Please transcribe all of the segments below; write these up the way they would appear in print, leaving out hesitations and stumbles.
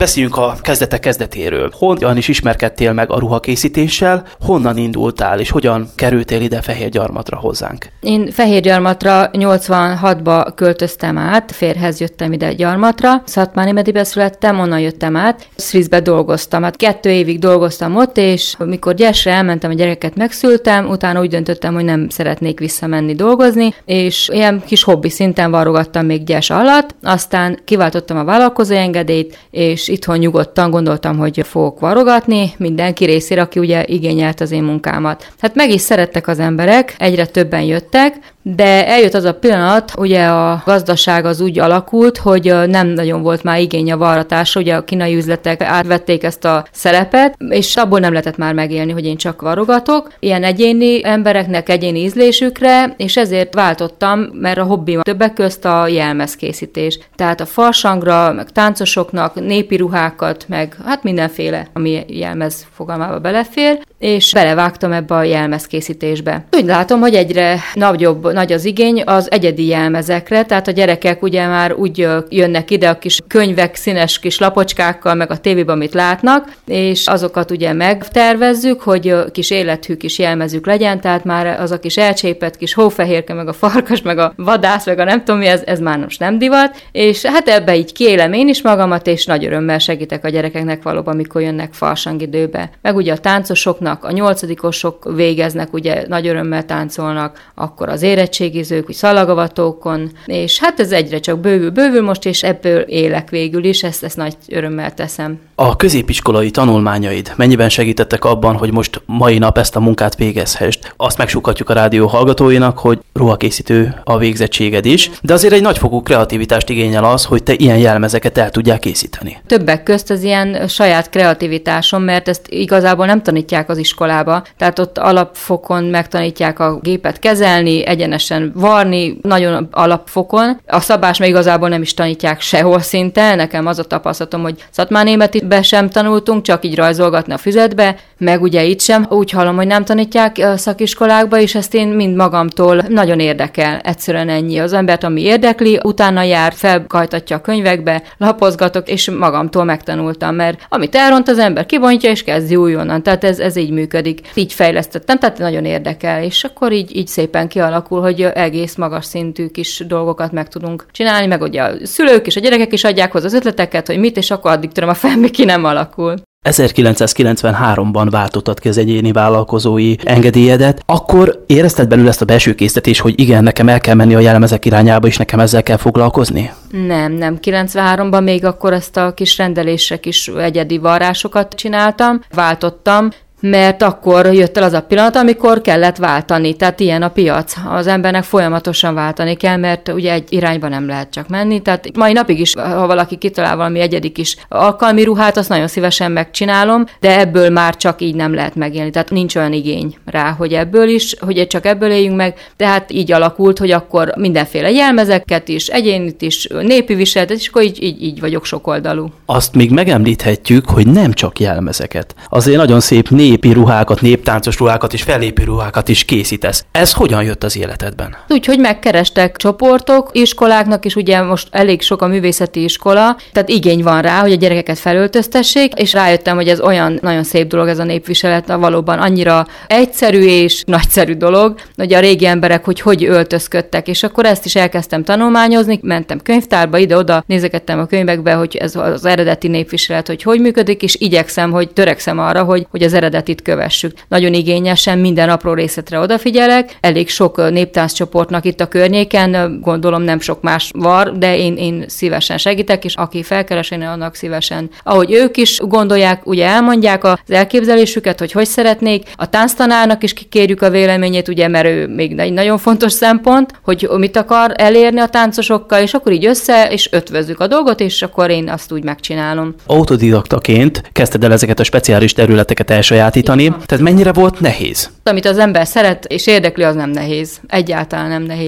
Beszéljünk a kezdetek kezdetéről. Hogyan is ismerkedtél meg a ruhakészítéssel, honnan indultál, és hogyan kerültél ide Fehérgyarmatra hozzánk? Én Fehérgyarmatra 86-ba költöztem át, férhez jöttem ide Gyarmatra, Szatmári-Medibe születtem, onnan jöttem át, Szriszbe dolgoztam. 2 évig dolgoztam ott, és mikor Gyesre elmentem, a gyereket megszültem, utána úgy döntöttem, hogy nem szeretnék visszamenni dolgozni, és ilyen kis hobbi szinten varrogattam még Gyes alatt, aztán kiváltottam a vállalkozói engedélyt, és itthon nyugodtan gondoltam, hogy fogok varrogatni mindenki részére, aki ugye igényelt az én munkámat. Hát meg is szerettek az emberek, egyre többen jöttek, de eljött az a pillanat, ugye a gazdaság az úgy alakult, hogy nem nagyon volt már igény a varratásra, ugye a kínai üzletek átvették ezt a szerepet, és abból nem lehetett már megélni, hogy én csak varrogatok, ilyen egyéni embereknek egyéni ízlésükre, és ezért váltottam, mert a hobbim többek közt a jelmezkészítés. Tehát a farsangra, meg táncosoknak, népi ruhákat, meg hát mindenféle, ami jelmez fogalmába belefér, és belevágtam ebbe a jelmezkészítésbe. Úgy látom, hogy egyre nagy az igény az egyedi jelmezekre, tehát a gyerekek ugye már úgy jönnek ide a kis könyvek színes kis lapocskákkal, meg a tévében, amit látnak, és azokat ugye megtervezzük, hogy kis élethű kis jelmezük legyen, tehát már az a kis elcsépett kis hófehérke, meg a farkas, meg a vadász, meg a nem tudom mi, ez már most nem divat, és hát ebbe így kiélem én is magamat, és nagy örömmel segítek a gyerekeknek valóban, mikor jönnek farsangidőbe. Meg ugye a táncosoknak, a 8-osok végeznek, ugye nagy örömmel táncolnak, akkor az érettségizők, úgy szalagavatókon, és hát ez egyre csak bővül most, és ebből élek végül is, ezt nagy örömmel teszem. A középiskolai tanulmányaid mennyiben segítettek abban, hogy most mai nap ezt a munkát végezhessd? Azt megsukhatjuk a rádió hallgatóinak, hogy ruhakészítő a végzettséged is, de azért egy nagyfokú kreativitást igényel az, hogy te ilyen jelmezeket el tudják készíteni. Többek közt az ilyen saját kreativitásom, mert ezt igazából nem tanítják az iskolába, tehát ott alapfokon megtanítják a gépet kezelni, egyenesen varni, nagyon alapfokon. A szabás meg igazából nem is tanítják sehol szinte, nekem az a tapasztalatom, hogy Szatmárnémetbe sem tanultunk, csak így rajzolgatni a füzetbe, meg ugye itt sem. Úgy hallom, hogy nem tanítják a szakiskolákba, és ezt én mind magamtól nagyon érdekel. Egyszerűen ennyi. Az embert, ami érdekli, utána jár, felkajtatja a könyvekbe, lapozgatok, és magamtól megtanultam, mert amit elront az ember, kibontja, és kezdi újonnan. Tehát ez így működik. Így fejlesztettem, tehát nagyon érdekel, és akkor így szépen kialakul, hogy egész magas szintű kis dolgokat meg tudunk csinálni, meg ugye a szülők és a gyerekek is adják hozzá az ötleteket, hogy mit, és akkor addig tudom a fel, ki nem alakul. 1993-ban váltottad ki az egyéni vállalkozói engedélyedet, akkor érezted belül ezt a belső késztetés, hogy igen, nekem el kell menni a jelmezek irányába, és nekem ezzel kell foglalkozni? Nem. 93-ban még akkor ezt a kis rendelésre kis egyedi varrásokat csináltam, váltottam, mert akkor jött el az a pillanat, amikor kellett váltani, tehát ilyen a piac. Az embernek folyamatosan váltani kell, mert ugye egy irányba nem lehet csak menni, tehát mai napig is, ha valaki kitalál valami egyedi kis alkalmi ruhát, azt nagyon szívesen megcsinálom, de ebből már csak így nem lehet megélni, tehát nincs olyan igény rá, hogy ebből is, hogy csak ebből éljünk meg, tehát így alakult, hogy akkor mindenféle jelmezeket is, egyénit is, népi viseletet, és akkor így vagyok sokoldalú. Azt még megemlíthetjük, hogy nem csak jelmezeket. Azért nagyon szép népi ruhákat, néptáncos ruhákat és fellépő ruhákat is készítesz. Ez hogyan jött az életedben? Úgyhogy megkerestek csoportok, iskoláknak is, ugye most elég sok a művészeti iskola, tehát igény van rá, hogy a gyerekeket felöltöztessék, és rájöttem, hogy ez olyan nagyon szép dolog, ez a népviselet, valóban annyira egyszerű és nagyszerű dolog, hogy a régi emberek hogy öltözködtek, és akkor ezt is elkezdtem tanulmányozni, mentem könyvtárba, ide-oda nézegettem a könyvekbe, hogy ez az eredeti népviselet, hogy igyekszem, törekszem arra, hogy az eredetit kövessük. Nagyon igényesen minden apró részletre odafigyelek, elég sok néptánccsoportnak itt a környéken, gondolom nem sok más var, de én szívesen segítek, és aki felkeres, én annak szívesen. Ahogy ők is gondolják, ugye elmondják az elképzelésüket, hogy szeretnék, a tánctanárnak is kikérjük a véleményét, ugye, mert ő még egy nagyon fontos szempont, hogy mit akar elérni a táncosokkal, és akkor így és ötvözzük a dolgot, és akkor én azt úgy megcsinálom. Autodidaktaként kezdted el ezeket a speciális területeket elsajátítani, tehát mennyire volt nehéz? Amit az ember szeret és érdekli, az nem nehéz. Egyáltalán nem nehéz.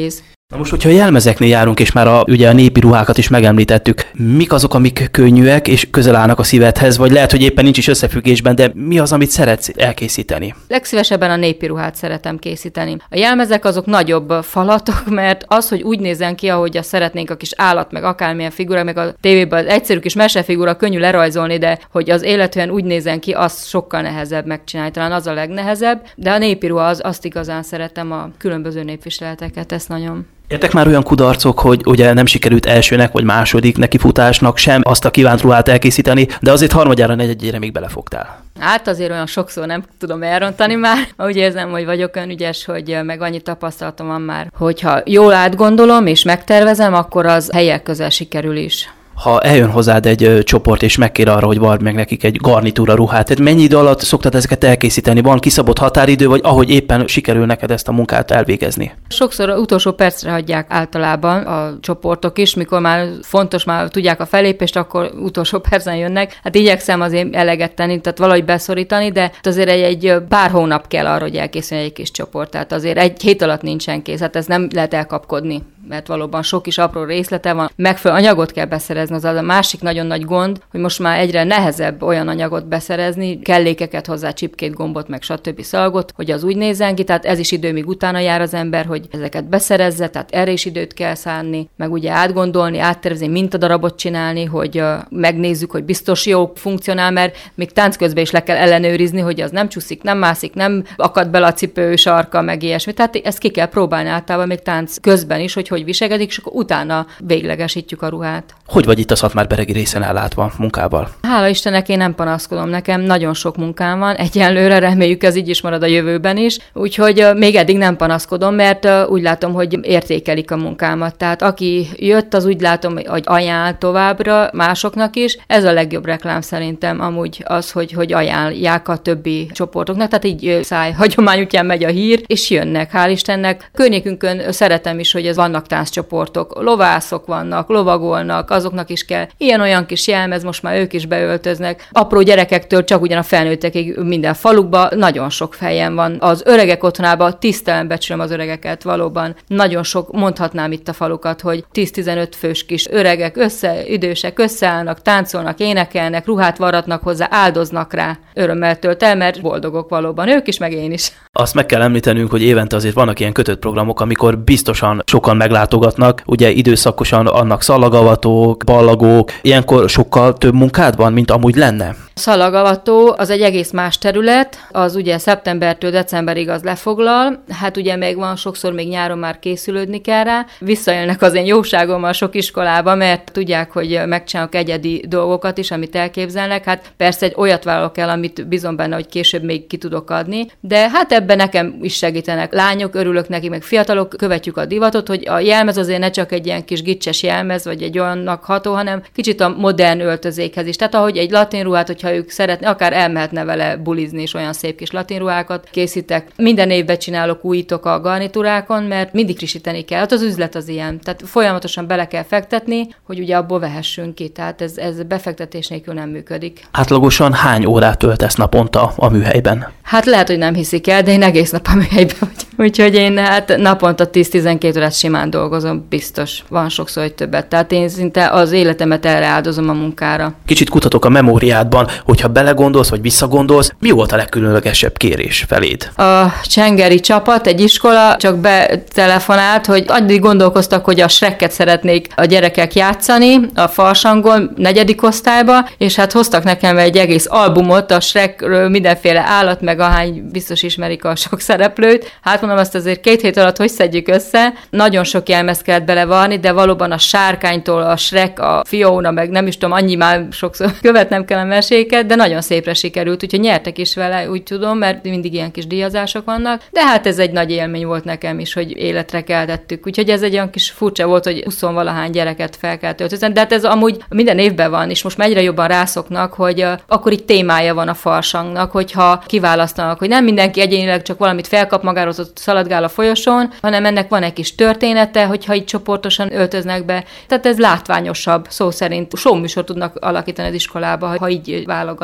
Na most, hogyha a jelmezeknél járunk, és már ugye a népi ruhákat is megemlítettük, mik azok, amik könnyűek és közel állnak a szívedhez, vagy lehet, hogy éppen nincs is összefüggésben, de mi az, amit szeretsz elkészíteni? Legszívesebben a népi ruhát szeretem készíteni. A jelmezek azok nagyobb falatok, mert az, hogy úgy nézzen ki, ahogy azt szeretnénk, a kis állat, meg akármilyen figura, meg a tévében az egyszerű kis mesefigura könnyű lerajzolni, de hogy az életűen úgy nézzen ki, az sokkal nehezebb megcsinálni, talán az a legnehezebb, de a népi ruha azt igazán szeretem, a különböző népviseleteket, ezt nagyon. Értek már olyan kudarcok, hogy ugye nem sikerült elsőnek vagy második nekifutásnak sem azt a kívánt ruhát elkészíteni, de azért harmadjára, negyedjére még belefogtál. Hát azért olyan sokszor nem tudom elrontani már. Úgy érzem, hogy vagyok olyan ügyes, hogy meg annyi tapasztalatom van már, hogyha jól átgondolom és megtervezem, akkor az helyek közel sikerül is. Ha eljön hozzád egy csoport, és megkér arra, hogy vard meg nekik egy garnitúra ruhát, tehát mennyi idő alatt szoktad ezeket elkészíteni? Van kiszabott határidő, vagy ahogy éppen sikerül neked ezt a munkát elvégezni? Sokszor utolsó percre hagyják általában a csoportok is, mikor már fontos, már tudják a felépést, akkor utolsó percen jönnek. Hát igyekszem azért eleget tenni, tehát valahogy beszorítani, de azért egy pár hónap kell arra, hogy elkészüljön egy kis csoport. Tehát azért egy hét alatt nincsen kész, hát ez nem lehet elkapkodni, mert valóban sok is apró részlete van. Megfelelő anyagot kell beszerezni, az a másik nagyon nagy gond, hogy most már egyre nehezebb olyan anyagot beszerezni, kellékeket hozzá, csipkét, gombot, meg stb. Szalagot, hogy az úgy nézzen ki, tehát ez is idő, míg utána jár az ember, hogy ezeket beszerezze, tehát erre is időt kell szánni, meg ugye átgondolni, áttervezni, mintadarabot csinálni, hogy megnézzük, hogy biztos jó funkcionál, mert még tánc közben is le kell ellenőrizni, hogy az nem csúszik, nem mászik, nem akad bele a cipő sarka, meg ilyesmi. Tehát ezt ki kell próbálni általában még tánc közben is, hogy viselkedik, és akkor utána véglegesítjük a ruhát. Hogy vagy itt a Szatmár-beregi részen ellátva munkával? Hála Istennek, én nem panaszkodom, nekem nagyon sok munkám van, egyenlőre reméljük ez így is marad a jövőben is, úgyhogy még eddig nem panaszkodom, mert úgy látom, hogy értékelik a munkámat. Tehát aki jött, az úgy látom, hogy ajánl továbbra másoknak is. Ez a legjobb reklám szerintem amúgy az, hogy ajánlják a többi csoportoknak, tehát így szájhagyomány útján megy a hír, és jönnek, hál' Istennek. Környékünkön szeretem is, hogy ez vannak tánccsoportok, lovászok vannak, lovagolnak, azoknak is kell ilyen-olyan kis jelmez, most már ők is beöltöznek. Apró gyerekektől csak ugyan a felnőttekig minden falukba, nagyon sok helyen van. Az öregek otthonában tisztelen becsülöm az öregeket, valóban. Nagyon sok, mondhatnám itt a falukat, hogy 10-15 fős kis öregek, idősek összeállnak, táncolnak, énekelnek, ruhát varratnak hozzá, áldoznak rá. Örömmel tölt el, mert boldogok valóban ők is, meg én is. Azt meg kell említenünk, hogy évente azért vannak ilyen kötött programok, amikor biztosan sokan meglátogatnak, ugye időszakosan annak szalagavatók, ballagók, ilyenkor sokkal több munkád van, mint amúgy lenne. Szalagavató az egy egész más terület, az ugye szeptembertől decemberig az lefoglal, hát ugye még van, sokszor még nyáron már készülődni kell rá, visszaélnek az én jóságommal sok iskolába, mert tudják, hogy megcsinálok egyedi dolgokat is, amit elképzelnek, hát persze egy olyat vállalok el, amit bízom benne, hogy később még ki tudok adni, de hát ebben nekem is segítenek lányok, örülök neki, meg fiatalok, követjük a divatot, hogy a jelmez azért ne csak egy ilyen kis gicses jelmez, vagy egy olyannak ható, hanem kicsit a modern öltözékhez is. Tehát ahogy egy latin ruhát, hogyha ők szeretné, akár elmehetne vele bulizni, és olyan szép kis latin ruhákat készítek. Minden évben csinálok, újítok a garnitúrákon, mert mindig frissíteni kell. Hát az üzlet az ilyen. Tehát folyamatosan bele kell fektetni, hogy ugye abból vehessünk ki. Tehát ez befektetés nélkül nem működik. Átlagosan hány órát töltesz naponta a műhelyben? Hát lehet, hogy nem hiszik el, de én egész nap a műhelyben vagyok. Úgyhogy én hát naponta 10-12 órát simán dolgozom, biztos. Van sokszor, hogy többet. Tehát én szinte az életemet erre áldozom a munkára. Kicsit kutatok a memóriádban, hogyha belegondolsz, vagy visszagondolsz, mi volt a legkülönlegesebb kérés feléd? A csengeri csapat, egy iskola csak betelefonált, hogy addig gondolkoztak, hogy a Shrekket szeretnék a gyerekek játszani a farsangon, 4. osztályba, és hát hoztak nekem egy egész albumot a Shrekről, mindenféle állat, meg ahány biztos ismerik a sok szereplőt. Hát mondom, azt azért 2 hét alatt hogy szedjük össze. Nagyon sok jelmezt kellett belevarni, de valóban a sárkánytól a Shrek, a Fiona, meg nem is tudom, annyi már sokszor követnem kell a meséket, de nagyon szépre sikerült, úgyhogy nyertek is vele, úgy tudom, mert mindig ilyen kis díjazások vannak, de hát ez egy nagy élmény volt nekem is, hogy életre keltettük. Úgyhogy ez egy olyan kis furcsa volt, hogy 20-valahány gyereket fel kell töltözni, de hát ez amúgy minden évben van, és most már egyre jobban rászoknak, hogy akkor így témája van a farsangnak, hogyha kiválasztanak, hogy nem mindenki egyénileg csak valamit felkap magáról, ott szaladgál a folyosón, hanem ennek van egy kis története, hogyha így csoportosan öltöznek be. Tehát ez látványosabb, szó szerint show műsor tudnak alakítani az iskolába, ha így válogatnak.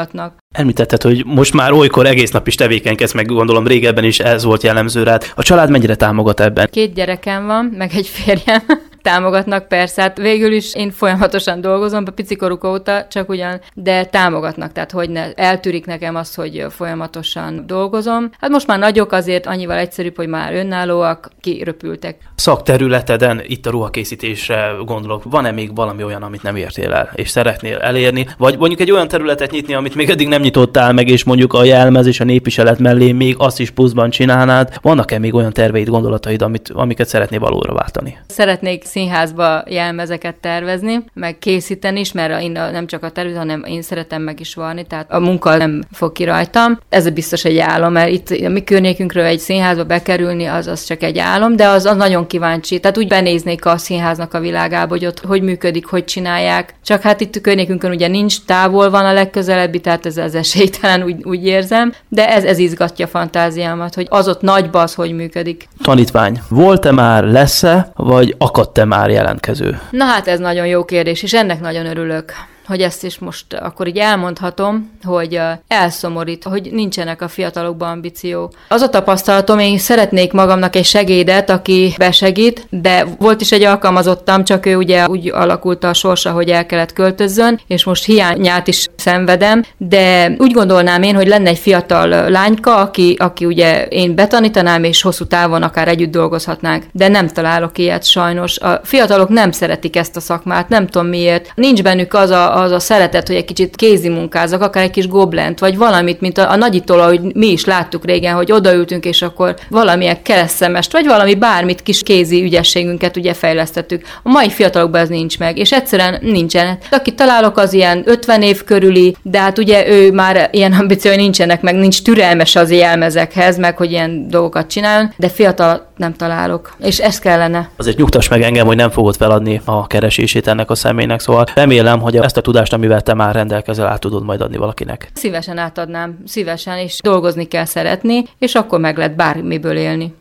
Említetted, hogy most már olykor egész nap is tevékenykedsz, meg gondolom régebben is ez volt jellemző rád. A család mennyire támogat ebben? 2 gyerekem van, meg egy férjem. Támogatnak persze, hát végül is én folyamatosan dolgozom, a picikoruk óta, csak ugyan, de támogatnak, tehát hogy ne, eltűrik nekem azt, hogy folyamatosan dolgozom. Hát most már nagyok, azért annyival egyszerűbb, hogy már önállóak, kiröpültek. Szakterületeden, itt a ruhakészítésre gondolok, van-e még valami olyan, amit nem értél el, és szeretnél elérni? Vagy mondjuk egy olyan területet nyitni, amit még eddig nem nyitottál meg, és mondjuk a jelmez és a népviselet mellé még azt is pluszban csinálnád? Vannak-e még olyan terveid, gondolataid, amiket szeretnél valóra váltani? Szeretnék színházba jelmezeket tervezni, meg készíteni is, mert én nem csak a tervező, hanem én szeretem meg is varni, tehát a munka nem fog ki rajtam. Ez biztos egy álom, mert itt a mi környékünkről egy színházba bekerülni, az csak egy álom, de az nagyon kíváncsi. Tehát úgy benéznék a színháznak a világába, hogy ott hogy működik, hogy csinálják. Csak hát itt a környékünkön ugye nincs, távol van a legközelebbi, tehát ez az esélytelen, úgy érzem, de ez izgatja a fantáziámat, hogy az ott nagyba az, hogy működik. Tanítvány, volt-e már, lesz-e, vagy akadt-e már jelentkező? Na hát ez nagyon jó kérdés, és ennek nagyon örülök, hogy ezt is most akkor így elmondhatom, hogy elszomorít, hogy nincsenek a fiatalokban ambíció. Az a tapasztalatom, én szeretnék magamnak egy segédet, aki besegít, de volt is egy alkalmazottam, csak ő ugye úgy alakult a sorsa, hogy el kellett költözzön, és most hiányát is szenvedem, de úgy gondolnám én, hogy lenne egy fiatal lányka, aki ugye én betanítanám, és hosszú távon akár együtt dolgozhatnánk, de nem találok ilyet sajnos. A fiatalok nem szeretik ezt a szakmát, nem tudom miért. Nincs bennük az a szeretet, hogy egy kicsit kézi munkázzak, akár egy kis goblent, vagy valamit, mint a nagyitól, ahogy mi is láttuk régen, hogy odaültünk, és akkor valamilyen keresztszemest, vagy valami bármit kis kézi ügyességünket ugye fejlesztettük. A mai fiatalokban ez nincs meg, és egyszerűen nincsen. Akit találok, az ilyen 50 év körüli, de hát ugye ő már ilyen ambíciói nincsenek, meg nincs türelmes az jelmezekhez, meg hogy ilyen dolgokat csináljon, de fiatal nem találok, és ez kellene. Azért nyugtass meg engem, hogy nem fogod feladni a keresését ennek a személynek, szóval remélem, hogy ezt a tudást, amivel te már rendelkezel, át tudod majd adni valakinek. Szívesen átadnám, szívesen, és dolgozni kell szeretni, és akkor meg lehet bármiből élni.